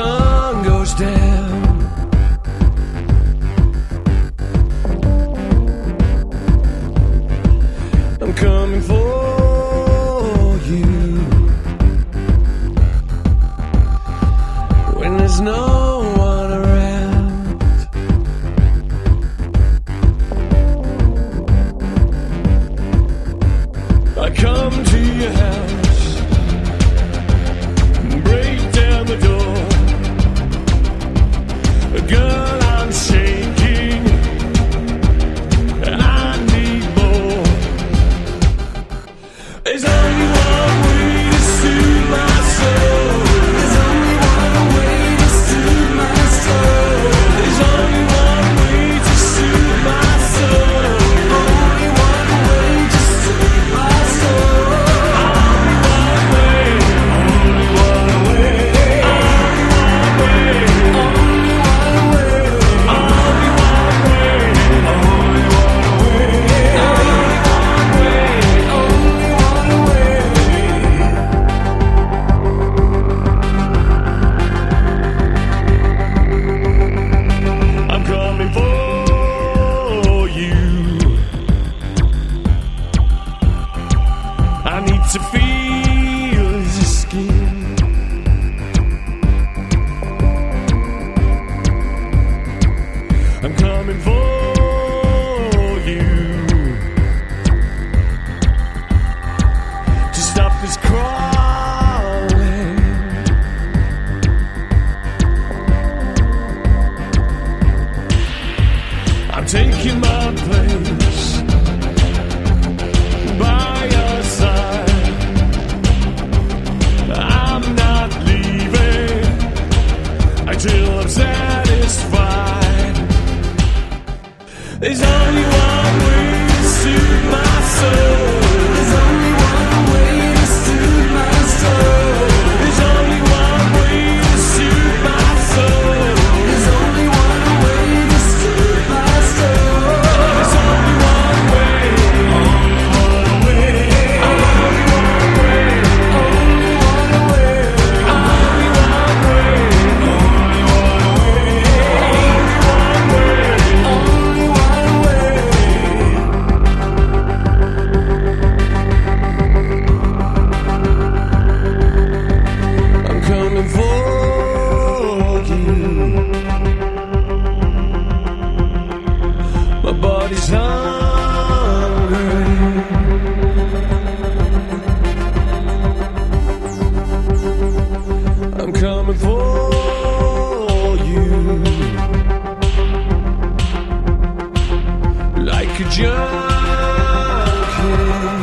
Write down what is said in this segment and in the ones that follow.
sun goes down. I'm coming for you when there's no one around. I come to your house, break down the door. Girl, I'm shaking, I need more. There's only one way to soothe my soul. There's only one way to soothe my soul. There's only one way to soothe my soul. Only one way to soothe my soul. Only one way. Only one way. Only one way. Only one way. Only one way. Only one way. I'm coming for you. I need to feel your skin. I'm coming for you to stop this crawling. I'm taking my place by your side. I'm not leaving until I'm satisfied. There's only one way to soothe my soul. There's only one way to soothe my soul. There's only one way to soothe my soul. There's only one way to soothe my soul. There's only one way. Only one way. Only one way. Only one way. Only one way. Only one way. Only one way. I'm coming for you. My body's hungry. I'm coming for you like a junkie.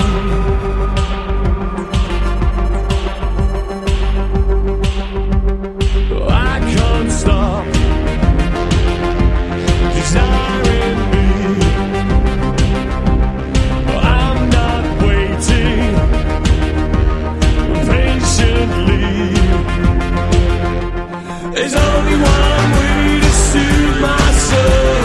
I can't stop desiring me. I'm not waiting patiently. There's only one way to soothe my soul.